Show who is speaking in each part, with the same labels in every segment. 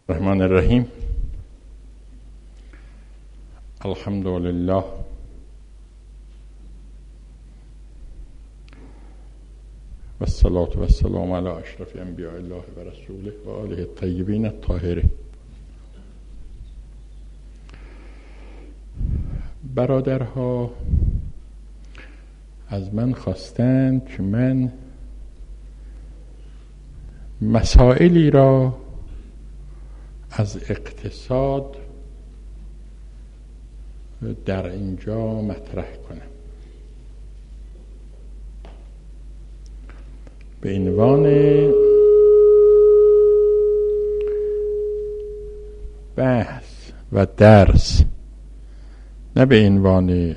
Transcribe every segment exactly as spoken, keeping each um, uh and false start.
Speaker 1: الرحمن الرحیم. الحمد لله و الصلاة و السلام علی اشرف انبیاء الله و رسوله و آله الطیبین الطاهرین. برادرها از من خواستند که من مسائلی را از اقتصاد در اینجا مطرح کنم به عنوان بحث و درس، نه به عنوان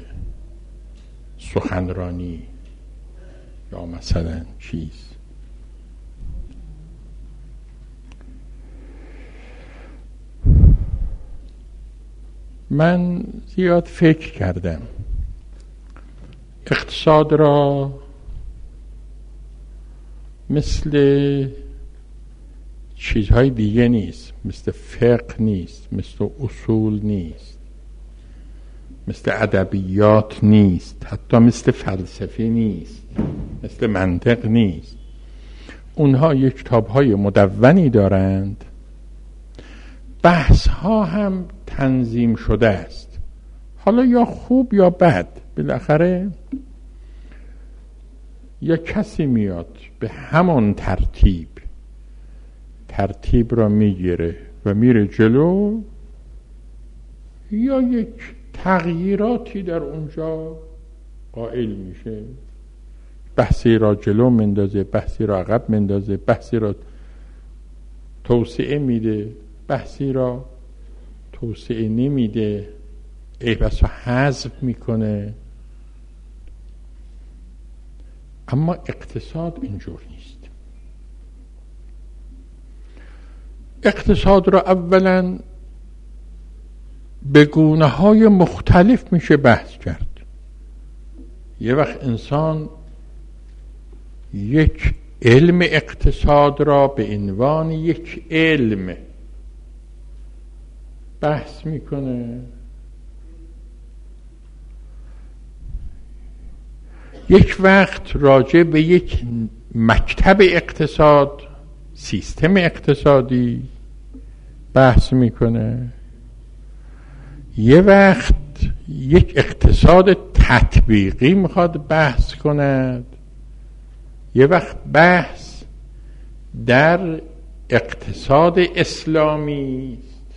Speaker 1: سخنرانی یا مثلا چیز. من زیاد فکر کردم اقتصاد را مثل چیزهای دیگه نیست، مثل فقه نیست، مثل اصول نیست، مثل ادبیات نیست، حتی مثل فلسفه نیست، مثل منطق نیست. اونها یک کتاب‌های مدونی دارند، بحث ها هم تنظیم شده است، حالا یا خوب یا بد. بالاخره یا کسی میاد به همان ترتیب ترتیب را میگیره و میره جلو، یا یک تغییراتی در اونجا قائل میشه، بحثی را جلو مندازه، بحثی را عقب مندازه، بحثی را توسعه میده، بحثی را توسعه نمیده، ای بسا حذف میکنه. اما اقتصاد اینجور نیست. اقتصاد را اولا به گونه‌های مختلف میشه بحث کرد. یه وقت انسان یک علم اقتصاد را به عنوان یک علم بحث میکنه، یک وقت راجع به یک مکتب اقتصاد، سیستم اقتصادی بحث میکنه، یه وقت یک اقتصاد تطبیقی میخواد بحث کند، یه وقت بحث در اقتصاد اسلامی.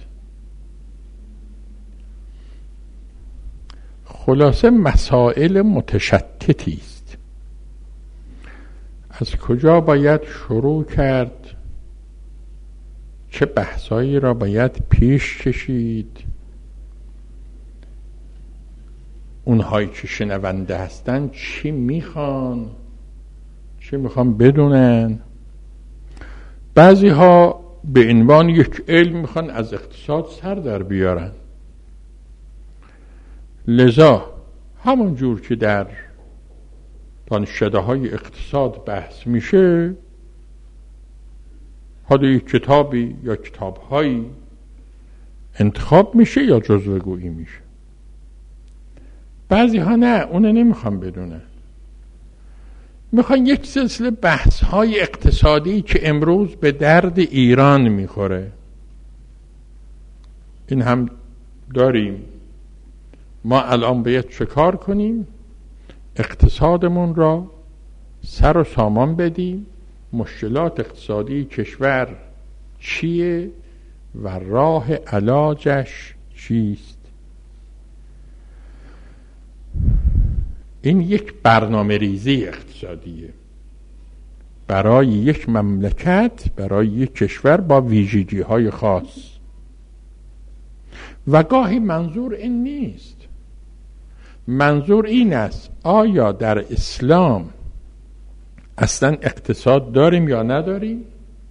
Speaker 1: خلاصه مسائل متشتتی است. از کجا باید شروع کرد؟ چه بحثایی را باید پیش کشید؟ اونهایی که شنونده هستن چی میخوان؟ چی میخوان بدونن؟ بعضی ها به عنوان یک علم میخوان از اقتصاد سر در بیارن، لذا همون جور که در دانشکده های اقتصاد بحث میشه، حالا یک کتابی یا کتابهایی انتخاب میشه یا جزوه گویی میشه. بعضی ها نه، اونه نمیخوان بدونن، میخوان یک سلسله بحث های اقتصادی که امروز به درد ایران میخوره. این هم داریم. ما الان باید چه کار کنیم؟ اقتصادمون را سر و سامان بدیم، مشکلات اقتصادی کشور چیه و راه علاجش چیست. این یک برنامه ریزی اقتصادیه برای یک مملکت، برای یک کشور با ویژگی های خاص. و گاهی منظور این نیست، منظور این است آیا در اسلام اصلا اقتصاد داریم یا نداریم،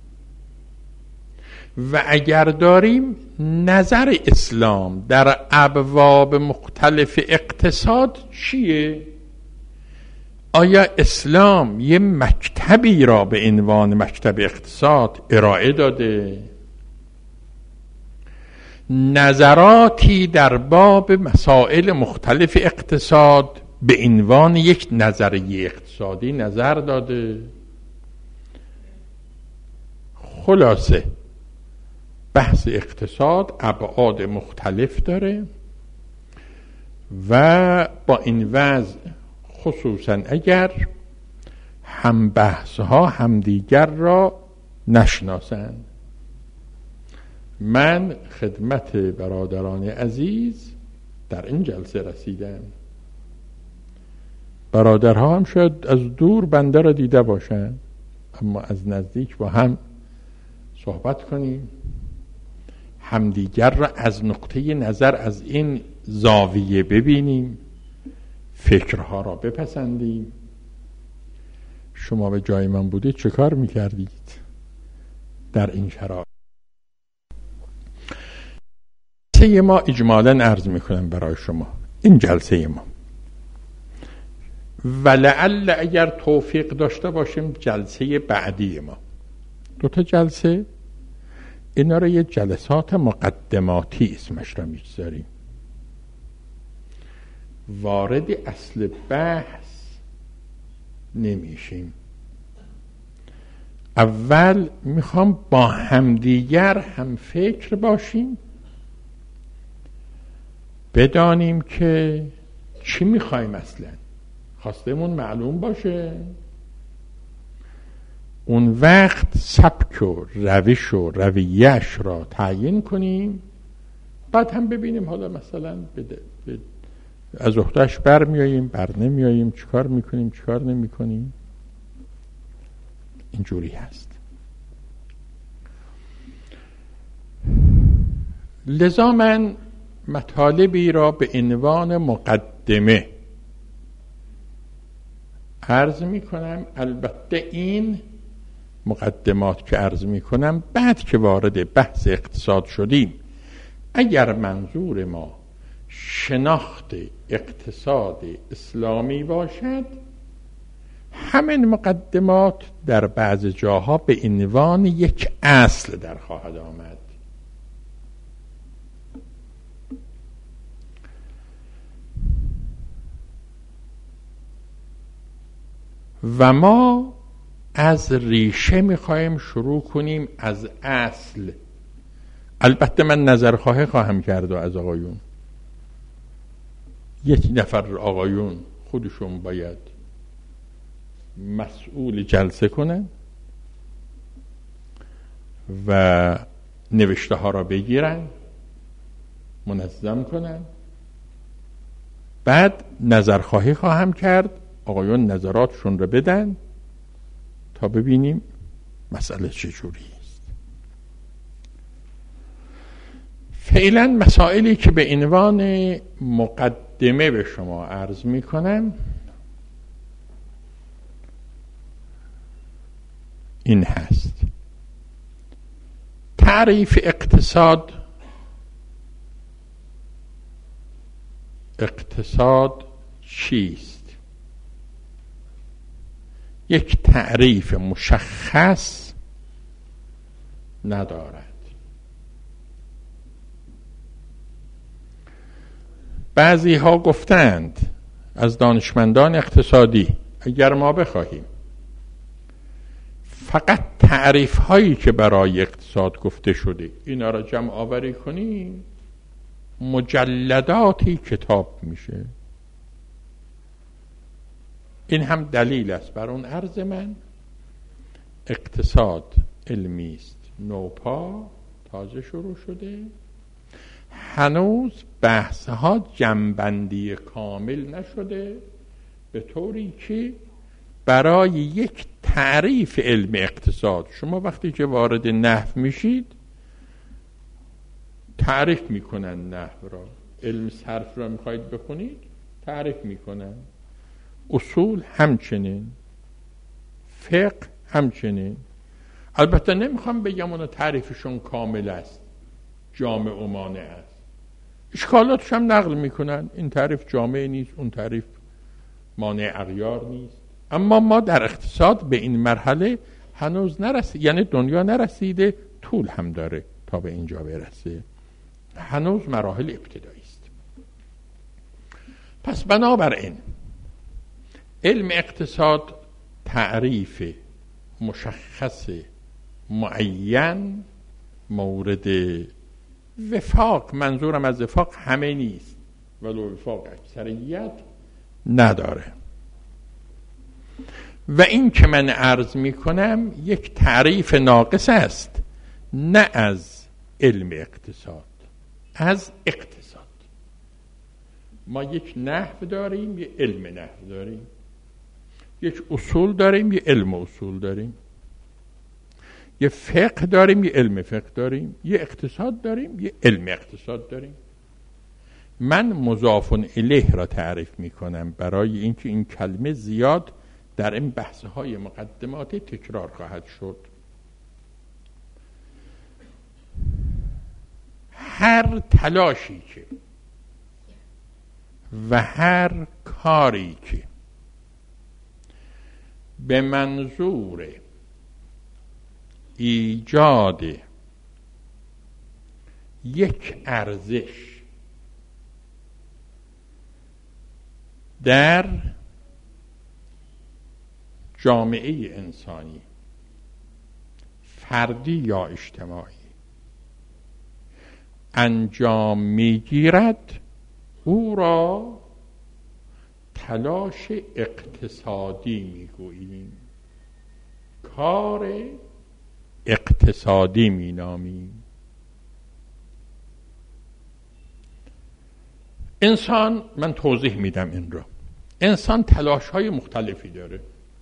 Speaker 1: و اگر داریم نظر اسلام در ابواب مختلف اقتصاد چیه؟ آیا اسلام یه مکتبی را به عنوان مکتب اقتصاد ارائه داده نظراتی در باب مسائل مختلف اقتصاد به عنوان یک نظریه اقتصادی نظر داده. خلاصه بحث اقتصاد ابعاد مختلف داره و با این وضع خصوصا اگر هم بحث ها هم دیگر را نشناسند. من خدمت برادران عزیز در این جلسه رسیدم. برادرها هم شاید از دور بنده را دیده باشند، اما از نزدیک با هم صحبت کنیم، همدیگر را از نقطه نظر از این زاویه ببینیم، فکرها را بپسندیم. شما به جای من بودید چه کار میکردید در این شرایط؟ جلسه ما اجمالاً عرض میکنم برای شما، این جلسه ما ولعل اگر توفیق داشته باشیم جلسه بعدی ما، دو تا جلسه، اینا را یه جلسات مقدماتی اسمش را میگذاریم. وارد اصل بحث نمیشیم. اول میخوام با همدیگر هم فکر باشیم، بدانیم که چی میخوایم، اصلا خواستمون معلوم باشه. اون وقت سبک و روش و رویه‌اش را تعیین کنیم، بعد هم ببینیم حالا مثلا بده بده از عهده‌اش بر میاییم بر نمیاییم، چیکار میکنیم چیکار نمیکنیم. اینجوری هست. لذا من مطالبی را به عنوان مقدمه عرض میکنم. البته این مقدمات که عرض میکنم بعد که وارد بحث اقتصاد شدیم، اگر منظور ما شناخت اقتصاد اسلامی باشد، همین مقدمات در بعض جاها به عنوان یک اصل در خواهد آمد. و ما از ریشه میخوایم شروع کنیم، از اصل. البته من نظرخواهی خواهم کرد و از آقایون، یک نفر آقایون خودشون باید مسئول جلسه کنن و نوشته ها را بگیرن، منظم کنن. بعد نظرخواهی خواهم کرد، آقایون نظراتشون رو بدن تا ببینیم مسئله چجوری است. فعلا مسائلی که به عنوان مقدمه به شما عرض می کنم این هست. تعریف اقتصاد. اقتصاد چیست؟ یک تعریف مشخص ندارد. بعضی ها گفتند از دانشمندان اقتصادی، اگر ما بخواهیم فقط تعریف هایی که برای اقتصاد گفته شده اینا را جمع آوری کنیم، مجلداتی کتاب میشه. این هم دلیل است بر اون عرض من. اقتصاد علمی است نوپا، تازه شروع شده، هنوز بحث ها جمع‌بندی کامل نشده، به طوری که برای یک تعریف علم اقتصاد شما وقتی که وارد نحو میشید تعریف میکنن نحو را، علم صرف را میخواید بخونید تعریف میکنن، اصول همچنین، فقه همچنین. البته نمیخوام بگم اون تعریفشون کامل است، جامع و مانع است، اشکالاتش هم نقل میکنن، این تعریف جامع نیست، اون تعریف مانع اغیار نیست. اما ما در اقتصاد به این مرحله هنوز نرسید، یعنی دنیا نرسیده، طول هم داره تا به اینجا برسه. هنوز مراحل ابتدایی است. پس بنابراین علم اقتصاد تعریف مشخص معین مورد وفاق، منظورم از وفاق همه نیست ولو وفاق اکثریت نداره، و این که من عرض می کنم یک تعریف ناقص است، نه از علم اقتصاد، از اقتصاد. ما یک نحو داریم، یک علم نحو داریم، یک اصول داریم، یک علم اصول داریم، یک فقه داریم، یک علم فقه داریم، یک اقتصاد داریم، یک علم اقتصاد داریم. من مضاف الیه را تعریف می کنم برای اینکه این کلمه زیاد در این بحث‌های مقدماتی تکرار خواهد شد. هر تلاشی که و هر کاری که به منظور ایجاد یک ارزش در جامعه انسانی، فردی یا اجتماعی، انجام میگیرد، او را تلاش اقتصادی میگوییم، کار اقتصادی مینامیم. انسان، من توضیح میدم این را، انسان تلاش های مختلفی داره،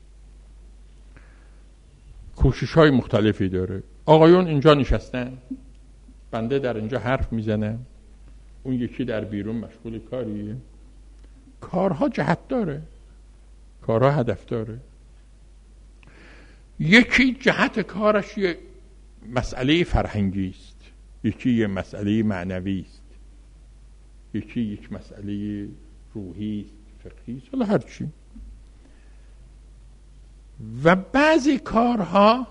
Speaker 1: کوشش های مختلفی داره. آقایون اینجا نشستن، بنده در اینجا حرف میزنم، اون یکی در بیرون مشغول کاریه. کارها جهت داره، کارها هدف داره. یکی جهت کارش یه مسئله فرهنگی است، یکی یه مسئله معنوی است، یکی یک مسئله روحی است، فقهی است، حالا هر چی. و بعضی کارها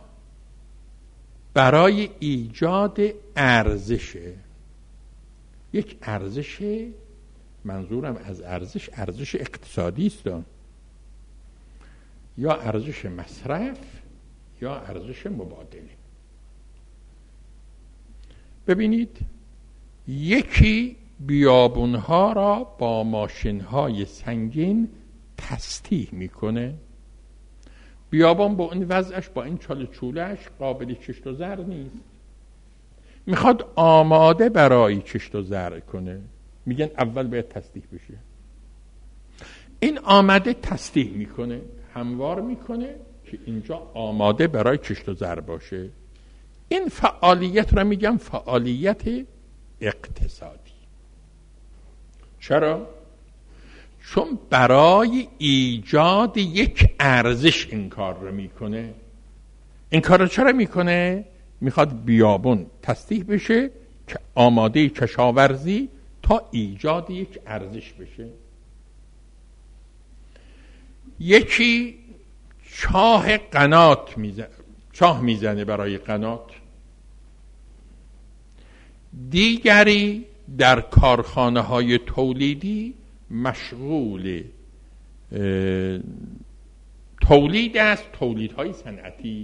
Speaker 1: برای ایجاد ارزشه. یک ارزش، منظورم از ارزش ارزش اقتصادی است، یا ارزش مصرف یا ارزش مبادله. ببینید، یکی بیابونها را با ماشین‌های سنگین تسطیح میکنه. بیابان با این وضعش، با این چاله چولهش قابل کشت و زرع نیست، میخواد آماده برای کشت و زرع کنه، میگن اول باید تسطیح بشه. این آمده تسطیح میکنه، هموار میکنه که اینجا آماده برای کشت و زرع باشه. این فعالیت را میگم فعالیت اقتصادی. چرا؟ چون برای ایجاد یک ارزش این کار رو میکنه. این کار رو چرا میکنه؟ میخواد بیابون تسطیح بشه که آماده کشاورزی تا ایجاد یک ارزش بشه. یکی چاه قنات میزنه، چاه میزنه برای قنات. دیگری در کارخانه های تولیدی مشغول تولید است، تولیدهای صنعتی.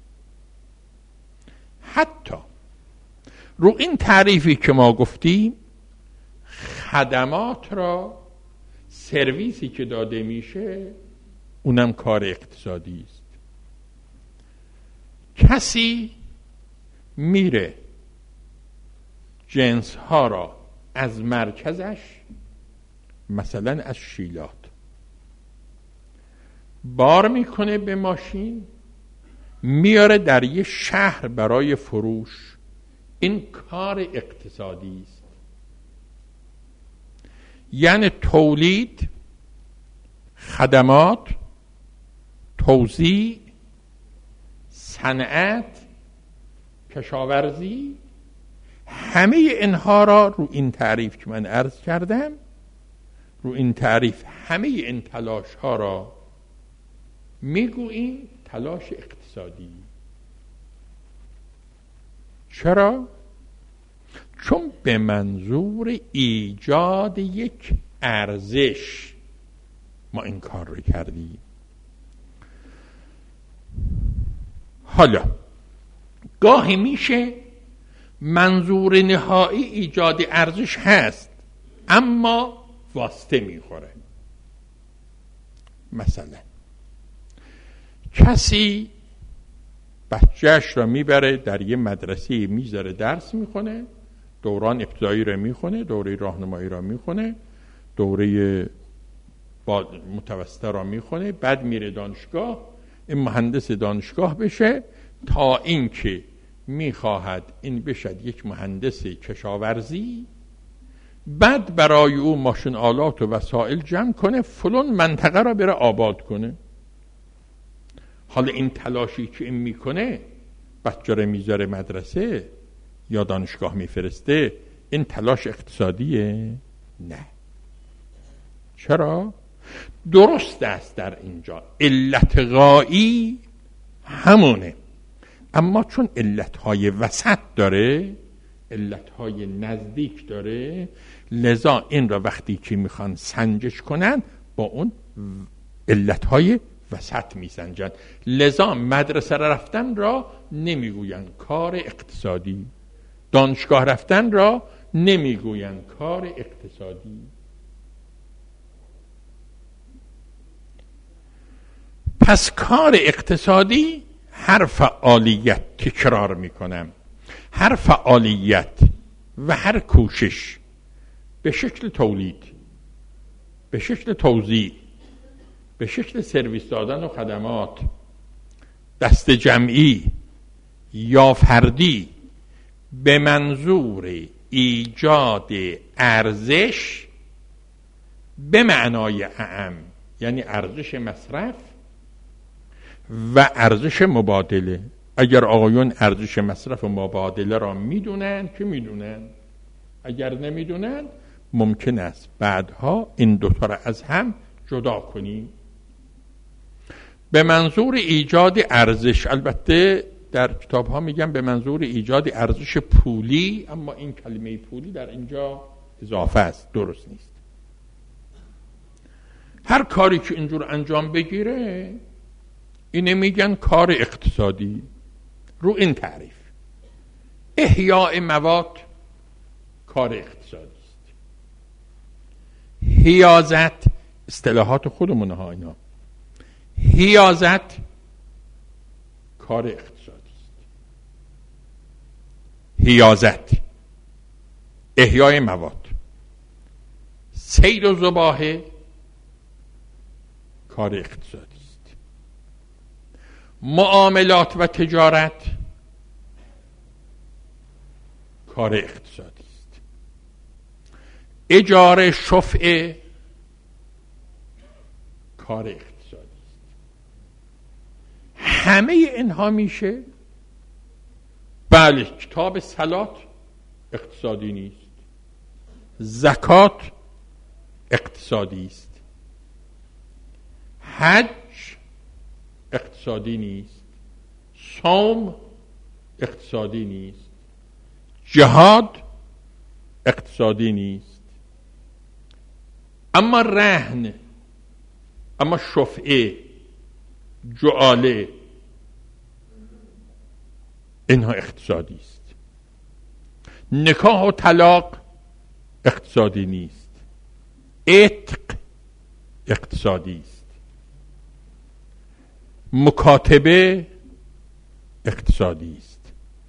Speaker 1: حتی رو این تعریفی که ما گفتیم، خدمات را، سرویسی که داده میشه، اونم کار اقتصادی است. کسی میره جنس ها را از مرکزش، مثلا از شیلات، بار میکنه به ماشین، میاره در یه شهر برای فروش. این کار اقتصادی است. یعنی تولید، خدمات، توزیع، صنعت، کشاورزی، همه اینها را رو این تعریف که من عرض کردم، رو این تعریف همه این تلاش ها را میگوییم تلاش اقتصادی. چرا؟ چون به منظور ایجاد یک ارزش ما این کار رو کردیم. حالا گاهی میشه منظور نهایی ایجاد ارزش هست اما واسطه میخوره. مثلا کسی بچهش را میبره در یه مدرسه میذاره درس میخونه، دوران ابتدایی را میخونه، دوره راهنمایی را میخونه، دوره متوسطه را میخونه، بعد میره دانشگاه، این مهندس دانشگاه بشه تا اینکه میخواهد این بشد یک مهندس کشاورزی، بعد برای او ماشین آلات و وسایل جمع کنه، فلان منطقه را بره آباد کنه. حالا این تلاشی که این میکنه، بچه را میذاره مدرسه یا دانشگاه میفرسته، این تلاش اقتصادیه؟ نه. چرا؟ درست است در اینجا علت غایی همونه، اما چون علتهای وسط داره، علتهای نزدیک داره، لذا این را وقتی که میخوان سنجش کنن با اون علتهای وسط میسنجن. لذا مدرسه رفتن را نمیگوین کار اقتصادی، دانشگاه رفتن را نمیگوین کار اقتصادی. پس کار اقتصادی هر فعالیت، تکرار میکنم، هر فعالیت و هر کوشش به شکل تولید، به شکل توزیع، به شکل سرویس دادن و خدمات، دست جمعی یا فردی، به منظور ایجاد ارزش به معنای اعم، یعنی ارزش مصرف و ارزش مبادله. اگر آقایون ارزش مصرف و مبادله را میدونن که میدونن، اگر نمیدونن ممکن است بعدها این دوتا را از هم جدا کنیم. به منظور ایجاد ارزش، البته در کتاب ها میگن به منظور ایجاد ارزش پولی، اما این کلمه پولی در اینجا اضافه است، درست نیست. هر کاری که اینجور انجام بگیره اینه میگن کار اقتصادی. رو این تعریف احیاء مواد کار اقتصادی است. حیازت، اصطلاحات خودمون ها اینا، حیازت کار اقتصادی است. حیازت، احیاء مواد، صید و ذباحه کار اقتصادی است. معاملات و تجارت کار اقتصادی است. اجاره شفعه کار اقتصادی است. همه اینها میشه. بله، کتاب صلات اقتصادی نیست، زکات اقتصادی است، حج اقتصادی نیست، صوم اقتصادی نیست، جهاد اقتصادی نیست، اما رهن، اما شفعه، جعاله، اینها اقتصادی است. نکاح و طلاق اقتصادی نیست، عتق اقتصادی است، مکاتبه اقتصادی است،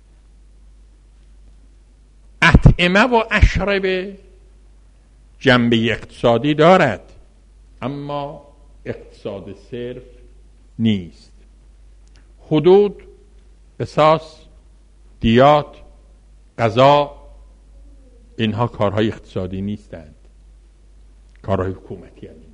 Speaker 1: اطعمه و اشربه جنبه اقتصادی دارد اما اقتصاد صرف نیست. حدود، قصاص، دیات، قضا، اینها کارهای اقتصادی نیستند، کارهای حکومتی هستند.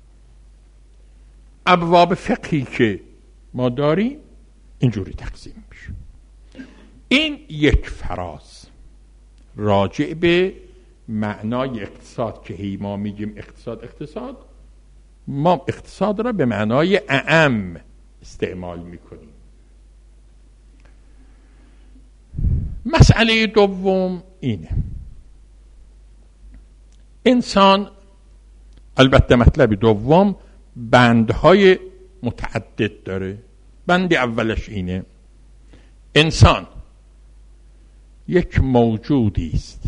Speaker 1: ابواب فقهی که ما داریم اینجوری تقسیم میشه. این یک فراز راجع به معنای اقتصاد که هی ما میگیم اقتصاد اقتصاد، ما اقتصاد را به معنای اعم استعمال میکنیم. مسئله دوم اینه، انسان، البته مطلب دوم، بندهای متعدد داره. بند اولش اینه: انسان یک موجودی است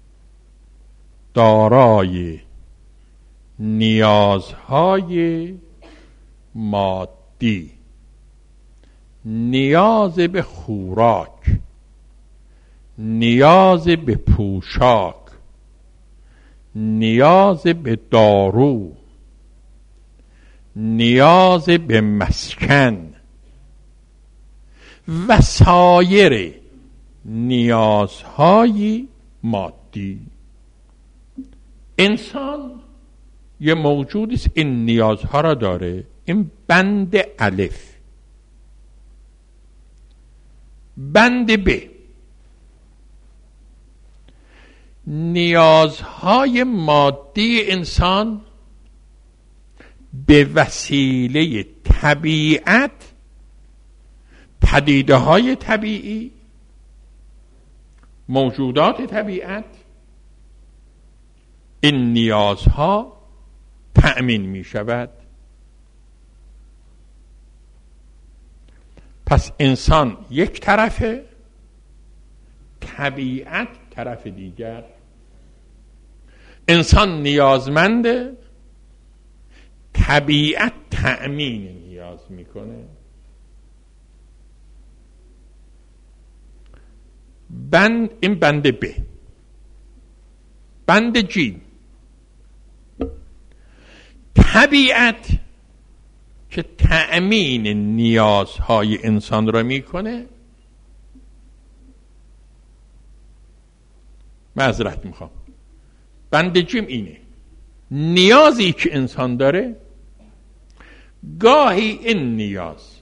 Speaker 1: دارای نیازهای مادی، نیاز به خوراک، نیاز به پوشاک، نیاز به دارو، نیاز به مسکن و سایر نیازهای مادی. انسان یه موجودی است این نیازها را داره. این بند الف. بند ب: نیازهای مادی انسان به وسیله طبیعت، پدیده های طبیعی، موجودات طبیعت، این نیازها تأمین می شود. پس انسان یک طرفه، طبیعت طرف دیگر. انسان نیازمنده، طبیعت تأمین نیاز میکنه. بند این بند ب. بند جیم: طبیعت که تأمین نیازهای انسان را میکنه. معذرت میخوام، بند جیم اینه: نیازی که انسان داره، گاهی این نیاز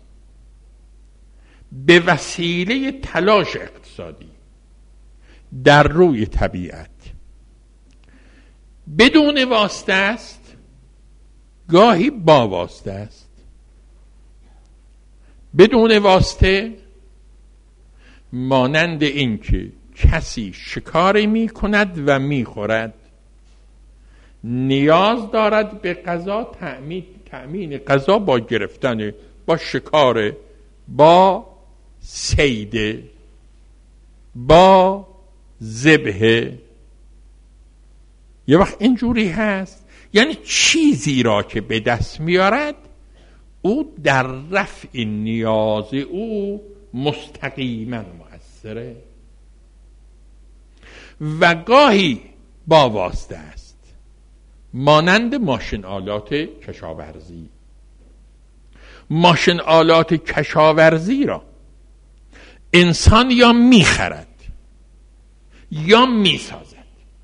Speaker 1: به وسیله تلاش اقتصادی در روی طبیعت بدون واسطه است، گاهی با واسطه است. بدون واسطه مانند این که کسی شکاری می کند و می خورد، نیاز دارد به غذا، تأمین تأمین غذا با گرفتن، با شکار، با صید، با ذبح. یه وقت اینجوری هست، یعنی چیزی را که به دست میارد او در رفع نیاز او مستقیما مؤثره و گاهی با واسطه است، مانند ماشین آلات کشاورزی. ماشین آلات کشاورزی را انسان یا میخرد یا میسازد.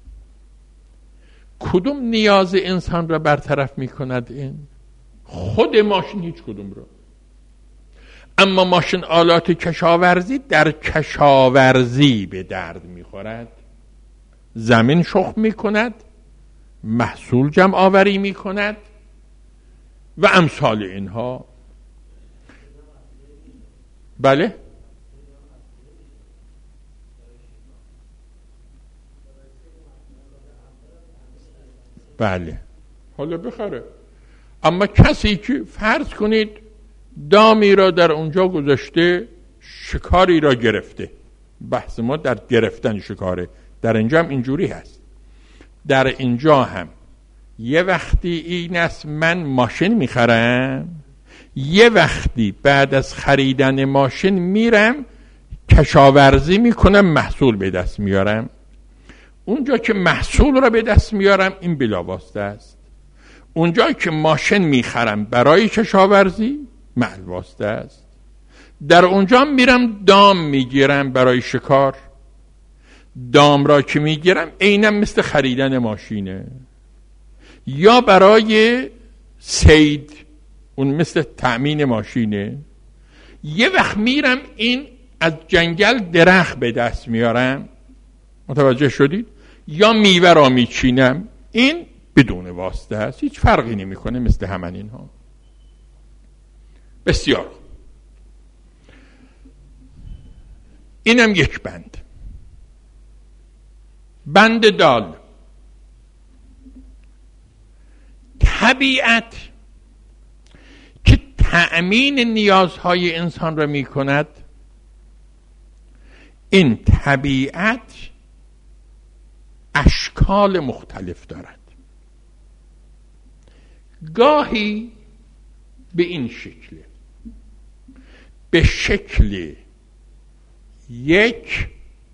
Speaker 1: کدوم نیاز انسان را برطرف میکند؟ این خود ماشین هیچ کدوم را. اما ماشین آلات کشاورزی در کشاورزی به درد میخورد. زمین شخم میکند، محصول جمع آوری میکند و امثال اینها. بله بله حالا بخره. اما کسی که فرض کنید دامی را در اونجا گذاشته، شکاری را گرفته، بحث ما در گرفتن شکاره، در اینجا هم اینجوری هست. در اینجا هم یه وقتی این است من ماشین میخرم، یه وقتی بعد از خریدن ماشین میرم کشاورزی میکنم، محصول به دست میارم. اونجا که محصول را به دست میارم این بلاواسطه است. اونجا که ماشین میخرم برای کشاورزی معلواسطه است. در اونجا میرم دام میگیرم برای شکار، دام را که میگیرم عیناً مثل خریدن ماشینه. یا برای صید، اون مثل تأمین ماشینه. یه وقت میرم این از جنگل درخت به دست میارم، متوجه شدید؟ یا میوه را میچینم، این بدون واسطه است، هیچ فرقی نمیکنه، مثل همین اینها. بسیار. اینم یک بند. بند دال: طبیعت که تأمین نیازهای انسان را می کند، این طبیعت اشکال مختلف دارد. گاهی به این شکل، به شکل یک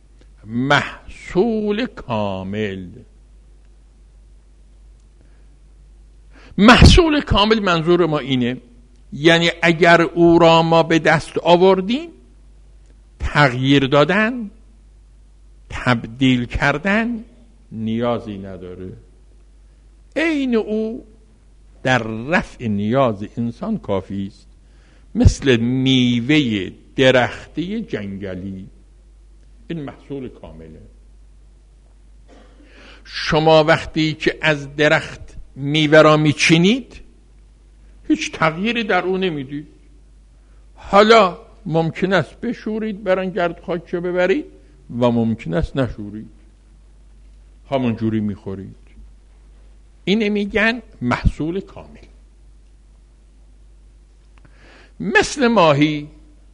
Speaker 1: محصول کامل. محصول کامل منظور ما اینه، یعنی اگر او را ما به دست آوردیم، تغییر دادن، تبدیل کردن نیازی نداره. عین او در رفع نیاز انسان کافی است، مثل میوه درختی جنگلی. این محصول کامله. شما وقتی که از درخت میوه را میچینید، هیچ تغییری در او نمیدید. حالا ممکن است بشورید، بران گرد خاکش ببرید، و ممکن است نشورید، همون جوری میخورید. اینه میگن محصول کامل. مثل ماهی،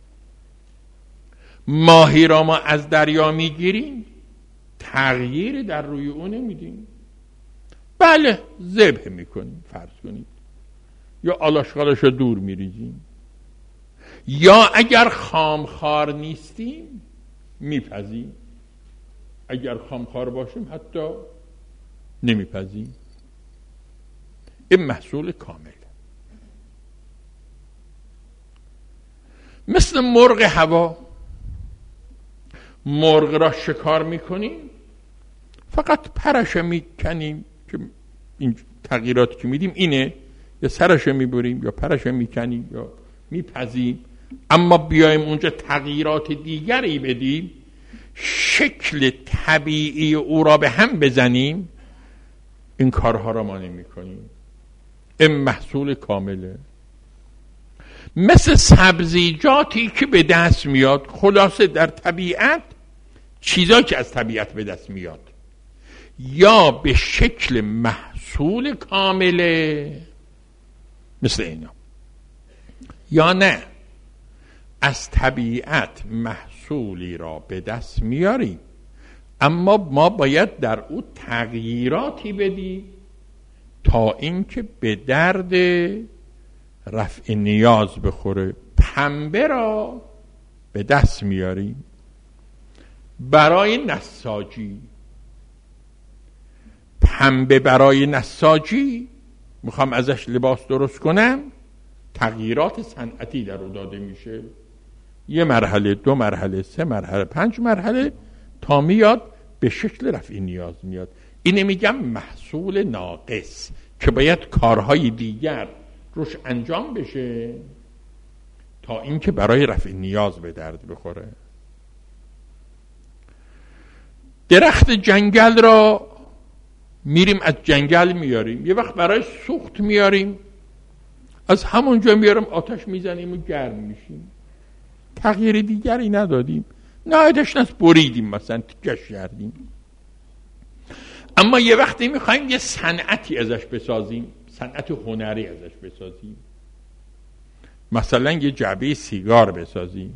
Speaker 1: ماهی را ما از دریا میگیریم، تغییری در روی اون نمیدیم. بله ذبح میکنیم فرض کنید، یا آلاشقالش رو دور میریزیم، یا اگر خامخوار نیستیم میپزیم، اگر خامخوار باشیم حتی نمیپزیم. این محصول کامل. مثل مرغ هوا، مرغ را شکار میکنیم، فقط پرش میکنیم که این تغییراتی که میدیم اینه، یا سرش میبریم یا پرش میکنیم یا میپزیم. اما بیایم اونجا تغییرات دیگری بدیم، شکل طبیعی او را به هم بزنیم، این کارها را ما نمی کنیم. این محصول کامله. مثل سبزیجاتی که به دست میاد، خلاصه در طبیعت چیزایی که از طبیعت به دست میاد یا به شکل محصول کامله، مثل اینا، یا نه از طبیعت محصولی را به دست میاریم اما ما باید در او تغییراتی بدیم تا اینکه به درد رفع نیاز بخوره. پنبه را به دست میاریم برای نساجی. پنبه برای نساجی میخوام ازش لباس درست کنم، تغییرات صنعتی در او داده میشه، یه مرحله، دو مرحله، سه مرحله، پنج مرحله، تا میاد به شکل رفع نیاز میاد. اینه میگم محصول ناقص که باید کارهای دیگر روش انجام بشه تا اینکه برای رفع نیاز به درد بخوره. درخت جنگل را میریم از جنگل میاریم، یه وقت برای سوخت میاریم، از همونجا میاریم آتش میزنیم و گرم میشیم، تغییر دیگری ندادیم، نهایتش نست بریدیم مثلا تیکش کردیم. اما یه وقتی میخوایم یه صنعتی ازش بسازیم، صنعت هنری ازش بسازیم، مثلا یه جعبه سیگار بسازیم،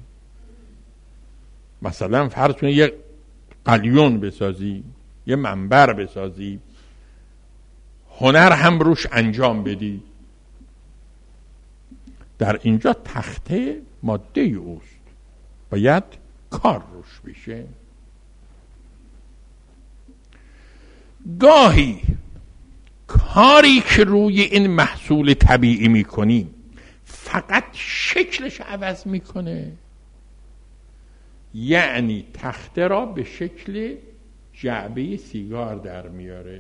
Speaker 1: مثلا فرض کنید یه قلیون بسازیم، یه منبر بسازیم، هنر هم روش انجام بدی، در اینجا تخته ماده اوست، باید کار روش بشه. گاهی کاری که روی این محصول طبیعی میکنیم فقط شکلش عوض میکنه، یعنی تخته را به شکل جعبه سیگار در میاره،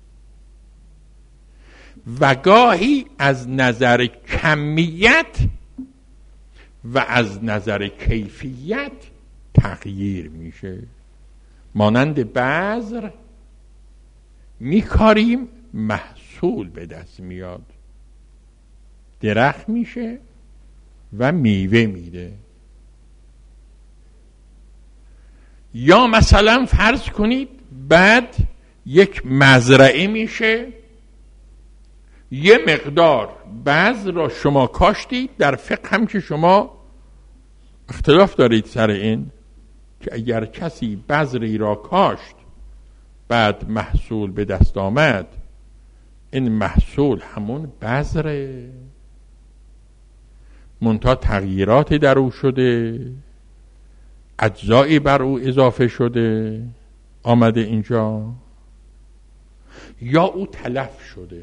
Speaker 1: و گاهی از نظر کمیت و از نظر کیفیت تغییر میشه. مانند بذر میکاریم، محصول به دست میاد، درخت میشه و میوه میده. یا مثلا فرض کنید بعد یک مزرعه میشه یه مقدار بذر را شما کاشتید. در فقه هم که شما اختلاف دارید سر این که اگر کسی بذری را کاشت بعد محصول به دست آمد، این محصول همون بذره، منتها تغییراتی در او شده، اجزایی بر او اضافه شده آمده اینجا، یا او تلف شده.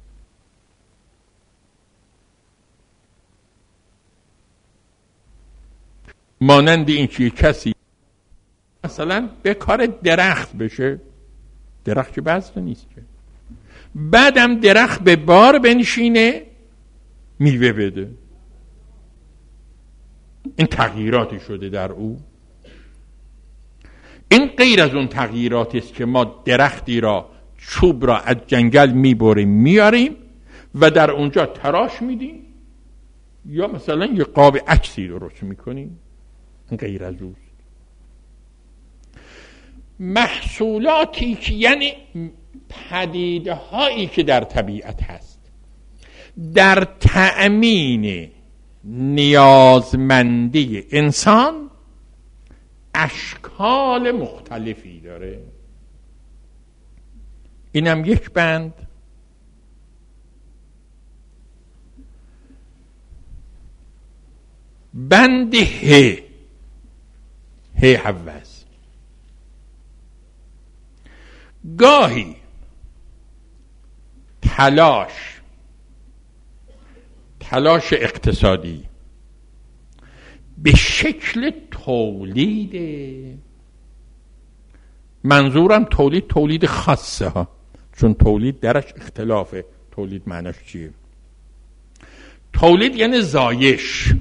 Speaker 1: مانند این که کسی مثلا به کار درخت بشه، درخت که بذر نیست که، بعدم درخت به بار بنشینه میوه بده، این تغییراتی شده در او. این غیر از اون تغییراتی است که ما درختی را، چوب را از جنگل میبریم میاریم و در اونجا تراش میدیم یا مثلا یه قاب عکسی درست میکنیم، این غیر از اوست. محصولاتی که یعنی پدیده هایی که در طبیعت هست در تأمین نیازمندی انسان اشکال مختلفی داره. اینم یک بند. بند ه ه حوز. گاهی تلاش تلاش اقتصادی به شکل تولید، منظورم تولید تولید خاصه ها، چون تولید درش اختلافه. تولید معناش چیه؟ تولید یعنی زایش،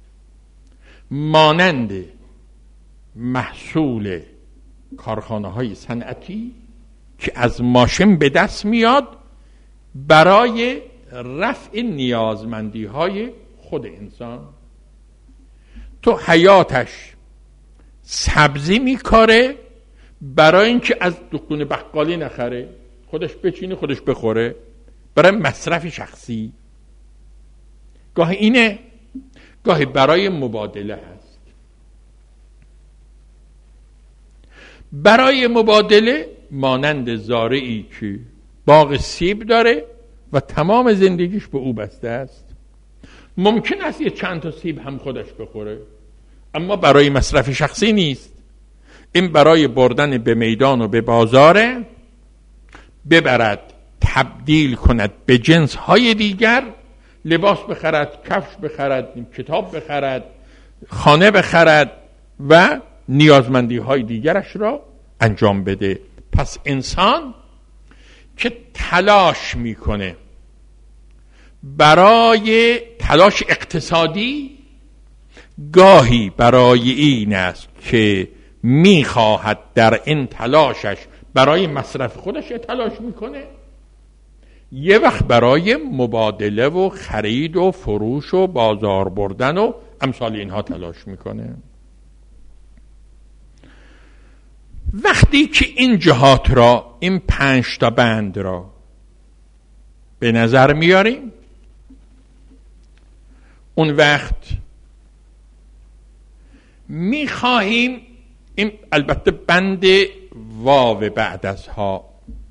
Speaker 1: مانند محصول کارخانه های صنعتی که از ماشین به دست میاد برای رفع نیازمندی های خود انسان. تو حیاتش سبزی میکاره برای اینکه از دکون بقالی نخره، خودش بچینه خودش بخوره، برای مصرف شخصی. گاهی اینه، گاهی برای مبادله هست. برای مبادله مانند زارعی که باغ سیب داره و تمام زندگیش به او بسته است، ممکن است یه چند تا سیب هم خودش بخوره، اما برای مصرف شخصی نیست. این برای بردن به میدان و به بازاره، ببرد تبدیل کند به جنس های دیگر، لباس بخرد، کفش بخرد، کتاب بخرد، خانه بخرد و نیازمندی های دیگرش را انجام بده. پس انسان که تلاش میکنه برای تلاش اقتصادی، گاهی برای این است که میخواهد در این تلاشش برای مصرف خودش تلاش میکنه، یه وقت برای مبادله و خرید و فروش و بازار بردن و امثال اینها تلاش میکنه. وقتی که این جهات را، این پنج تا بند را به نظر میاریم، اون وقت میخواهیم، این البته بند واو بعد از ها،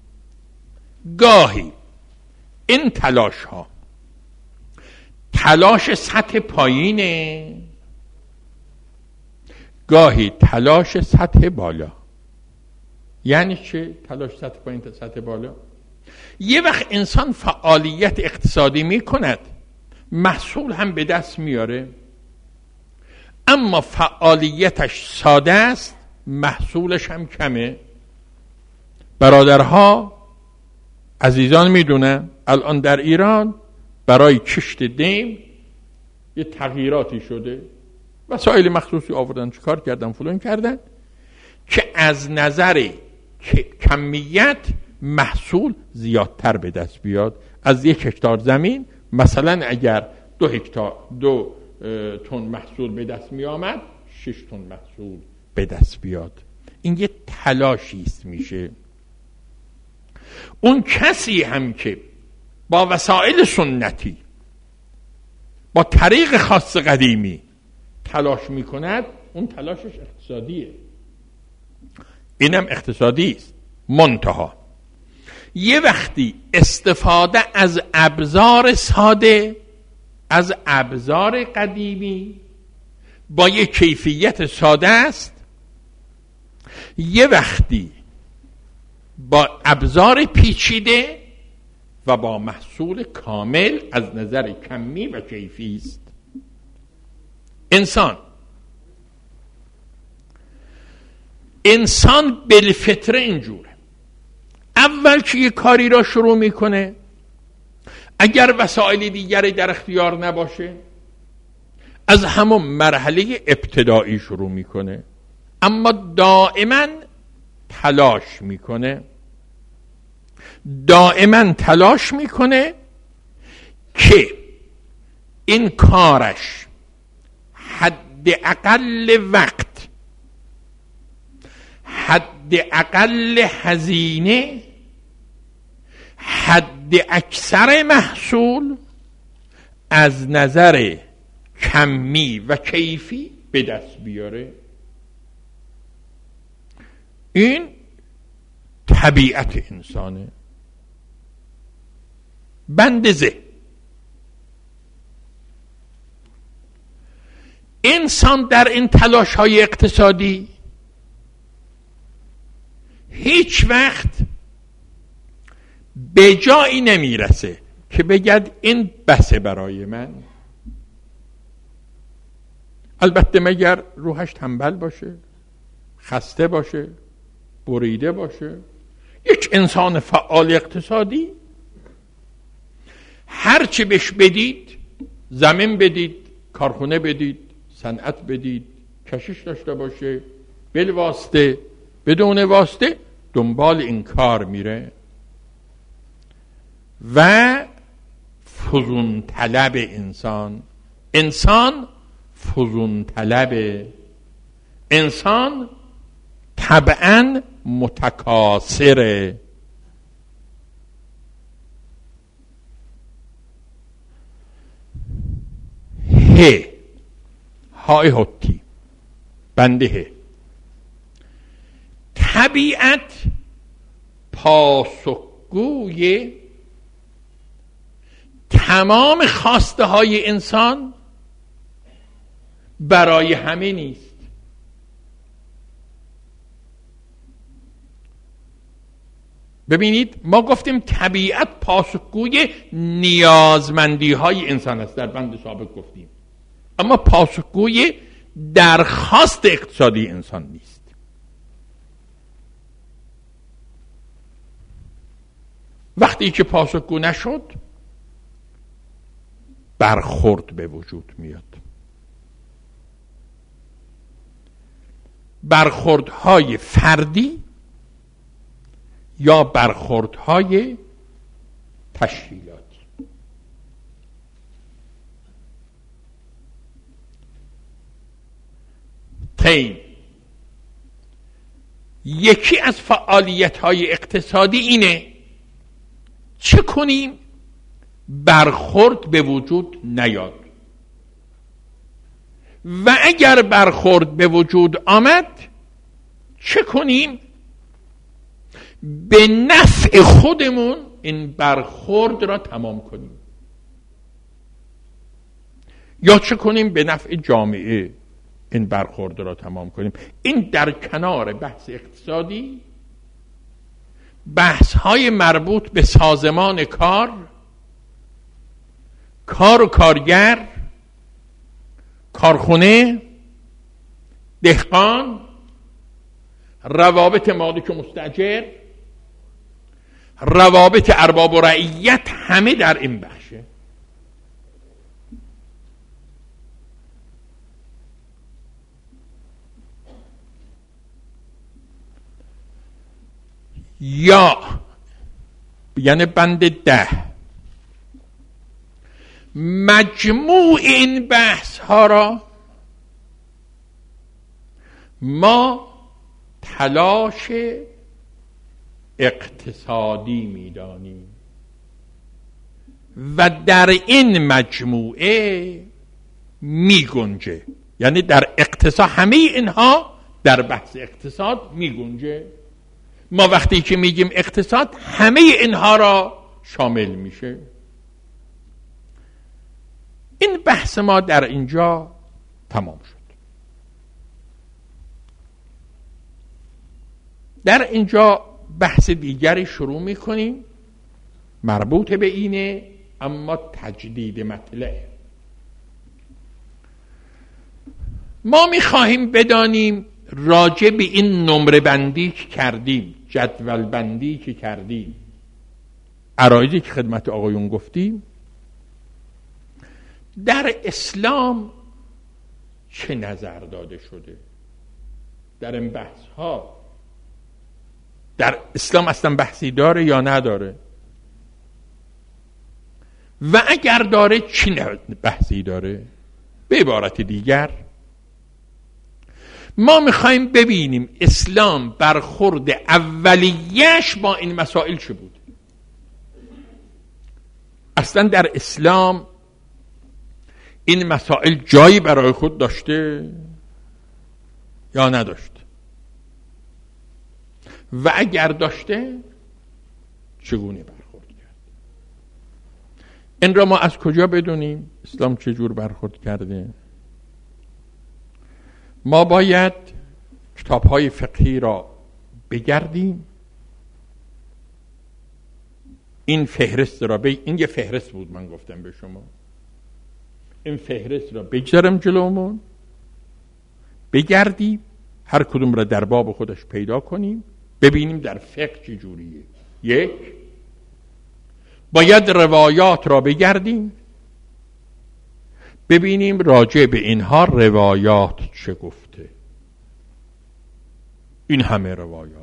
Speaker 1: گاهی این تلاش ها تلاش سطح پایینه، گاهی تلاش سطح بالا. یعنی چه تلاش سطح پایین تا سطح بالا؟ یه وقت انسان فعالیت اقتصادی میکند، محصول هم به دست میاره، اما فعالیتش ساده است، محصولش هم کمه. برادرها عزیزان میدونن الان در ایران برای کشت دیم یه تغییراتی شده، وسایل مخصوصی آوردن، چیکار کردن، فلان کردن که از نظر کمیت محصول زیادتر به دست بیاد. از یک هکتار زمین مثلا اگر دو هکتار دو تن محصول به دست می آمد، شش تن محصول به دست بیاد. این یه تلاشی است میشه. اون کسی هم که با وسایل سنتی، با طریق خاص قدیمی تلاش میکند، اون تلاشش اقتصادیه، اینم اقتصادی است. منتها یه وقتی استفاده از ابزار ساده، از ابزار قدیمی با یه کیفیت ساده است، یه وقتی با ابزار پیچیده و با محصول کامل از نظر کمی و کیفی است. انسان انسان بالفطره اینجوره. اول که یه کاری را شروع میکنه، اگر وسایل دیگری در اختیار نباشه، از همون مرحله ابتدایی شروع میکنه، اما دائما تلاش میکنه دائما تلاش میکنه که این کارش حد اقل وقت، حد اقل هزینه، حد اکثر محصول از نظر کمی و کیفی به دست بیاره. این طبیعت انسانه. بندزه انسان در این تلاش های اقتصادی هیچ وقت به جایی نمیرسه که بگد این بسه برای من. البته مگر روحش تنبل باشه، خسته باشه، بریده باشه. یک انسان فعال اقتصادی هرچی بهش بدید، زمین بدید، کارخونه بدید، صنعت بدید، کشش داشته باشه، بالواسطه بدون واسطه دنبال این کار میره و فزون طلب انسان انسان فزون طلب انسان طبعاً متکاسره. ه های هوتی بنده ه. طبیعت پاسخگوی تمام خواسته های انسان برای همه نیست. ببینید ما گفتیم طبیعت پاسخگوی نیازمندی های انسان است، در بند سابق گفتیم، اما پاسخگوی درخواست اقتصادی انسان نیست. وقتی که پاسخگو نشد، برخورد به وجود میاد. برخوردهای فردی یا برخوردهای تشکیلاتی. تین یکی از فعالیت‌های اقتصادی اینه چه کنیم برخورد به وجود نیاد، و اگر برخورد به وجود آمد چه کنیم به نفع خودمون این برخورد را تمام کنیم، یا چه کنیم به نفع جامعه این برخورد را تمام کنیم. این در کنار بحث اقتصادی بحث های مربوط به سازمان کار، کار و کارگر، کارخونه، دهقان، روابط مالک و مستاجر، روابط ارباب و رعیت، همه در این بخشه. یا یعنی بند ده مجموع این بحث ها را ما تلاش اقتصادی میدانیم. و در این مجموعه می گنجه، یعنی در اقتصاد همه اینها در بحث اقتصاد می گنجه. ما وقتی که میگیم اقتصاد همه اینها را شامل میشه. این بحث ما در اینجا تمام شد. در اینجا بحث دیگری شروع میکنیم مربوط به اینه، اما تجدید مطلع. ما میخواهیم بدانیم راجع به این نمره بندی که کردیم، جدول بندی که کردیم، عرایضی که خدمت آقایون گفتیم، در اسلام چه نظر داده شده در این بحث ها؟ در اسلام اصلا بحثی داره یا نداره؟ و اگر داره چه بحثی داره؟ به عبارت دیگر ما میخوایم ببینیم اسلام برخورد اولیه‌اش با این مسائل چه بود. اصلا در اسلام این مسائل جایی برای خود داشته یا نداشته؟ و اگر داشته چگونه برخورد کرد؟ این را ما از کجا بدونیم اسلام چجور برخورد کرده؟ ما باید کتاب‌های فقهی را بگردیم. این فهرست را ب... این یه فهرست بود من گفتم به شما. این فهرست را بگذارم جلومون، بگردیم هر کدوم را در باب خودش پیدا کنیم، ببینیم در فقه چه جوریه. یک، باید روایات را بگردیم ببینیم راجع به اینها روایات چه گفته. این همه روایات.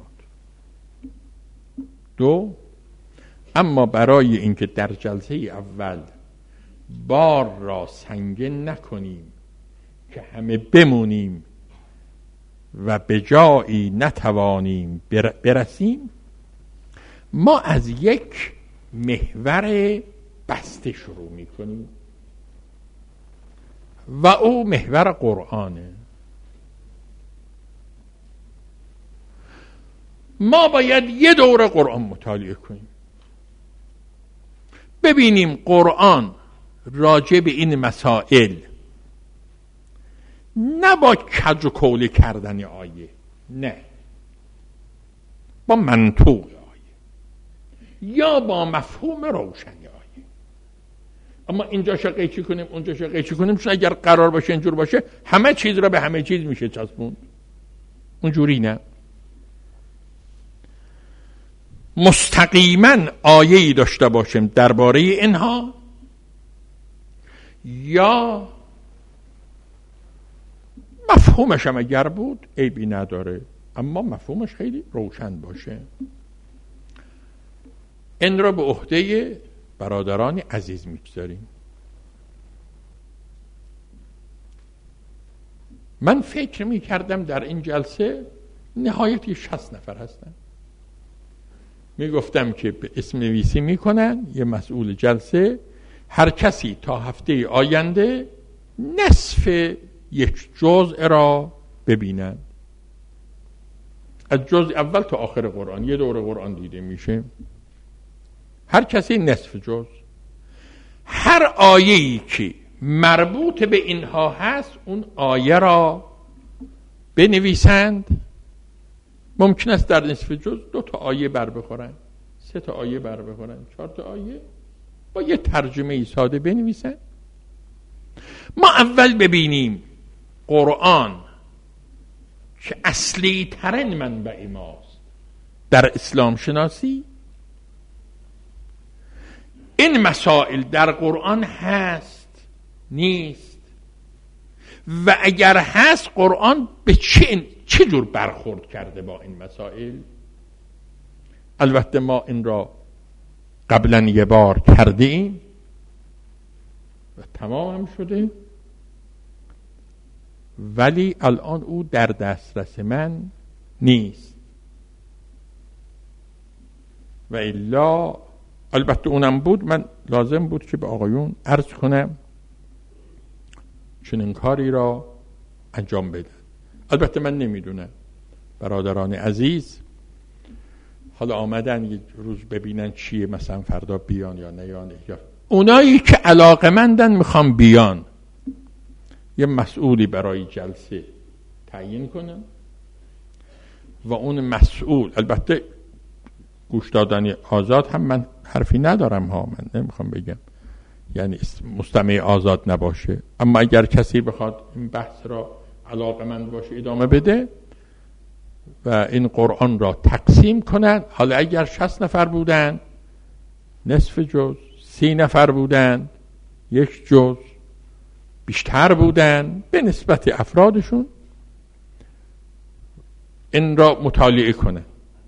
Speaker 1: دو، اما برای اینکه در جلسه اول بار را سنگین نکنیم که همه بمونیم و به جایی نتوانیم برسیم، ما از یک محور بسته شروع میکنیم و او محور قرآنه. ما باید یه دوره قرآن مطالعه کنیم، ببینیم قرآن راجع به این مسائل نه با کج و کوله کردن آیه، نه با منطوق آیه یا با مفهوم روشن آیه. اما اینجا شقیقی چی کنیم اونجا شقیقی چی کنیم، چون اگر قرار باشه اینجور باشه همه چیز را به همه چیز میشه چسبوند. اونجوری نه. مستقیما آیه‌ای داشته باشیم درباره اینها یا مفهومش هم اگر بود عیبی نداره، اما مفهومش خیلی روشن باشه. این را به عهده برادران عزیز میگذاریم. من فکر میکردم در این جلسه نهایت شصت نفر هستن. میگفتم که به اسم نویسی میکنن یه مسئول جلسه، هر کسی تا هفته آینده نصف یک جزء را ببینن، از جزء اول تا آخر قرآن یه دوره قرآن دیده میشه، هر کسی نصف جزء. هر آیه‌ای که مربوط به اینها هست اون آیه را بنویسند. ممکن است در نصف جزء دو تا آیه بر بخورن، سه تا آیه بر بخورن، چهار تا آیه با یه ترجمه ساده بنویسن. ما اول ببینیم قرآن که اصلی ترین منبع ماست در اسلام شناسی، این مسائل در قرآن هست نیست، و اگر هست قرآن به چه چه جور برخورد کرده با این مسائل. البته ما این را قبلا یه بار کردیم و تمام هم شده، ولی الان او در دسترس من نیست و الا البته اونم بود، من لازم بود که به آقایون عرض کنم چنین کاری را انجام بدن. البته من نمیدونم برادران عزیز حالا آمدن یک روز ببینن چیه، مثلا فردا بیان یا نیان. یا اونایی که علاقمندن میخوان بیان، یه مسئولی برای جلسه تعیین کنن و اون مسئول، البته گوش دادن آزاد هم من حرفی ندارم ها، من نمیخوام بگم یعنی مستمع آزاد نباشه، اما اگر کسی بخواد این بحث را علاقمند باشه ادامه بده و این قرآن را تقسیم کنن. حالا اگر شصت نفر بودن نصف جز، سی نفر بودن یک جز، بیشتر بودن به نسبت افرادشون این را مطالعه کنن.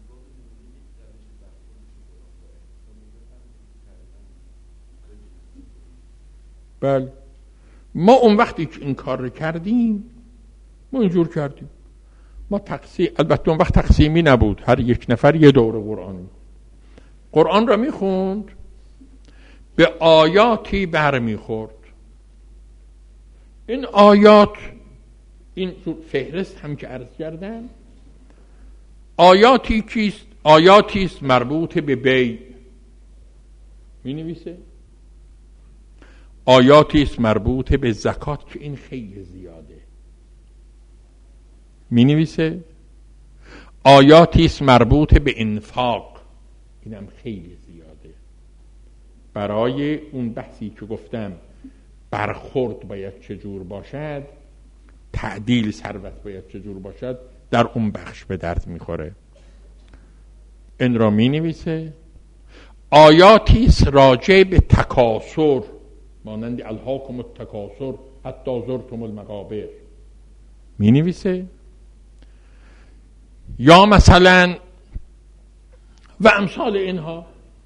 Speaker 1: بله ما اون وقتی که این کار رو کردیم ما اینجور کردیم، ما تقسیم، البته اون وقت تقسیمی نبود، هر یک نفر یه دوره قرآن قرآن را میخوند، به آیاتی برمیخورد. این آیات، این فهرست هم که عرض کردم، آیاتی کیست؟ آیاتی است مربوط به بیع، می نویسه. آیاتی است مربوط به زکات که این خیلی زیاده، می نویسه. آیاتی است مربوط به انفاق، اینم خیلی زیاده. برای اون بحثی که گفتم برخورد باید چجور باشد، تعدیل ثروت باید چجور باشد، در اون بخش به درد میخوره. این را می نویسه. آیاتی است راجع به تکاثر، مانند الهاکم التکاثر حتی زرتم المقابر، می نویسه. یا مثلا و امثال اینها.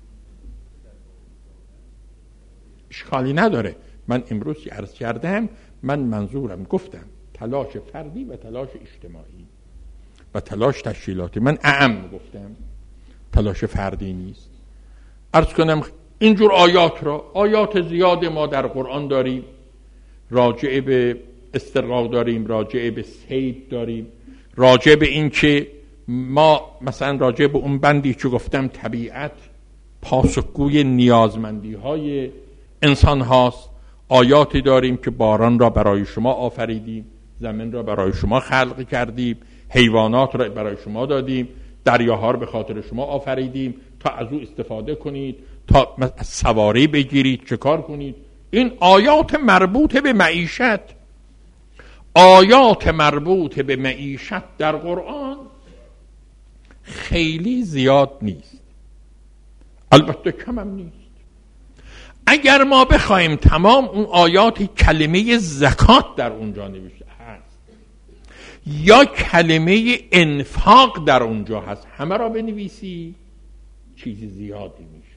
Speaker 1: اشکالی نداره. من امروز عرض کردم، من منظورم گفتم تلاش فردی و تلاش اجتماعی و تلاش تشکیلاتی. من اعم گفتم، تلاش فردی نیست. عرض کنم اینجور آیات را، آیات زیاد ما در قرآن داریم، راجع به استرقاق داریم، راجع به صید داریم، راجع به این که ما مثلا راجع به اون بندی که گفتم طبیعت پاسخگوی نیازمندی های انسان هاست. آیاتی داریم که باران را برای شما آفریدیم، زمین را برای شما خلق کردیم، حیوانات را برای شما دادیم، دریاها را به خاطر شما آفریدیم تا از او استفاده کنید، تا سواری بگیرید، چه کار کنید. این آیات مربوط به معیشت. آیات مربوط به معیشت در قرآن خیلی زیاد نیست، البته کم هم نیست. اگر ما بخوایم تمام اون آیاتی کلمه زکات در اونجا نوشته هست یا کلمه انفاق در اونجا هست همه را بنویسی، چیزی زیادی میشه.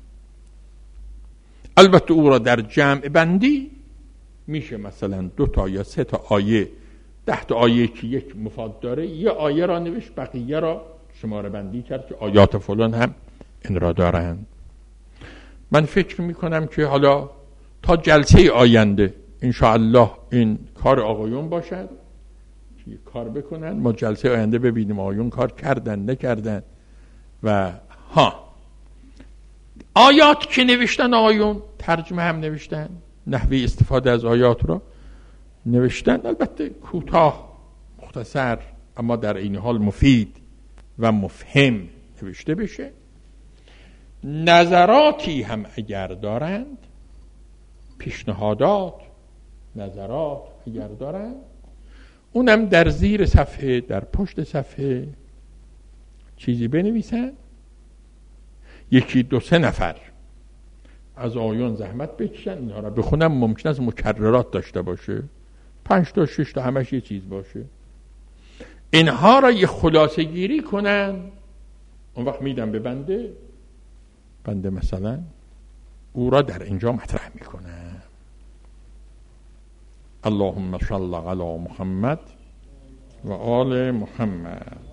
Speaker 1: البته او را در جمع بندی میشه مثلا دو تا یا سه تا آیه، ده تا آیه که یک مفاد داره، یه آیه را نوشت، بقیه را شماره بندی کرد که آیات فلان هم این را دارند. من فکر میکنم که حالا تا جلسه آینده انشاءالله این کار آقایون باشد که کار بکنن، ما جلسه آینده ببینیم آقایون کار کردن نکردن. و ها آیات که نوشتن آقایون ترجمه هم نوشتن، نحوه استفاده از آیات را نوشتن، البته کوتاه مختصر اما در این حال مفید و مفهم نوشته بشه. نظراتی هم اگر دارند، پیشنهادات، نظرات اگر دارند، اونم در زیر صفحه، در پشت صفحه چیزی بنویسن. یکی دو سه نفر از آیون زحمت بکشن اینها را بخونم. ممکن است مکررات داشته باشه، پنج تا شش تا همش یه چیز باشه. اینها را یه خلاصه گیری کنن، اون وقت میدم به بنده، بنده مثلا او را در اینجا مطرح میکنه. اللهم صل علی محمد و آل محمد.